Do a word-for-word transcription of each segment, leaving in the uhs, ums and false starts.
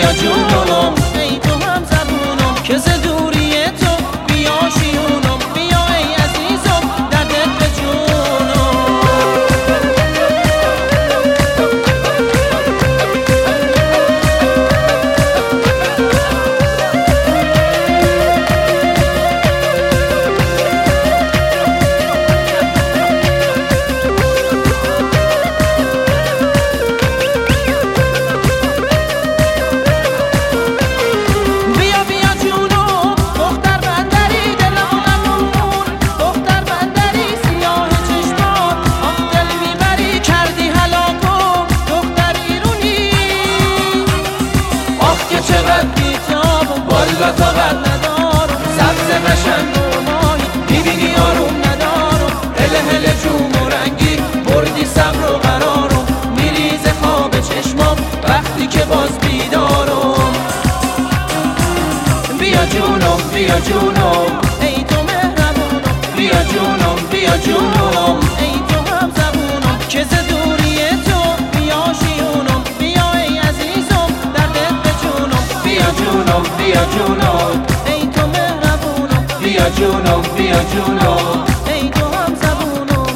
بیا جونم ای تو هم زبونم که ز دوری تو بیا شیونم بیا ای عزیزم در دل به جونم والا طاقت ندارم سبز قشنگ و ماهی میبینی آروم ندارم هله هله جون و رنگی بردی صبر و قرارم میریزه خواب چشمام وقتی که باز بیدارم بیا جونم بیا جونم ای تو مهربونم بیا جونم بیا جونم ای تو هم زبونم که ز دوری تو بیا شیونم بیا ای عزیزم در دل به جونم بیا جونم بیا جونم ای تو مهربونم بیا جونم بیا جونم ای تو هم زبونم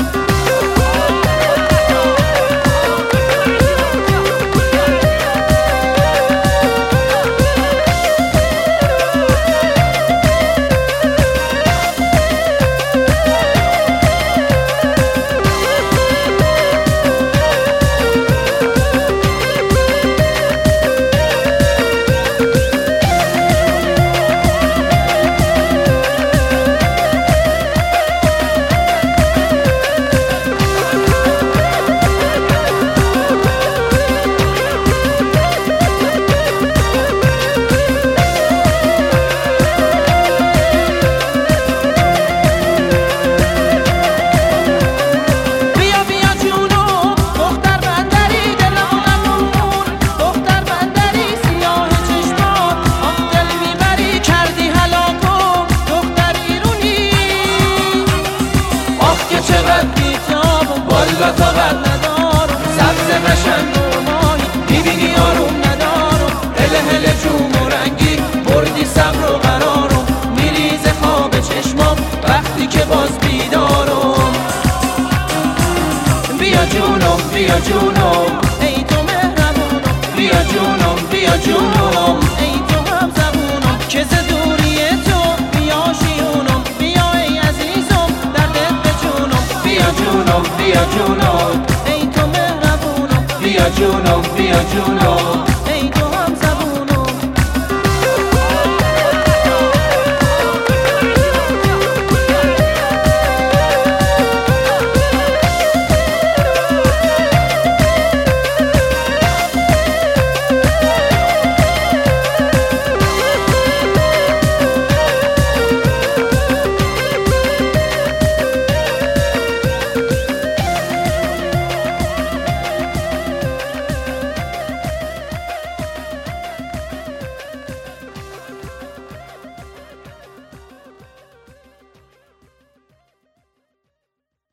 والا طاقت ندارم سبز قشنگ و ماهی میبینی آروم ندارم هله هله جون و رنگی بردی صبر و قرارم میریزه خواب چشمام وقتی که باز بیدارم بیا جونم بیا جونم ای تو مهربونم بیا جونم بیا جونم ای تو هم زبونم که ز دوری تو بیا شیونم بیا ای عزیزم در دل به جونم بیا جونم بیا جونم ای تو مهربونم بیا جونم بیا جونم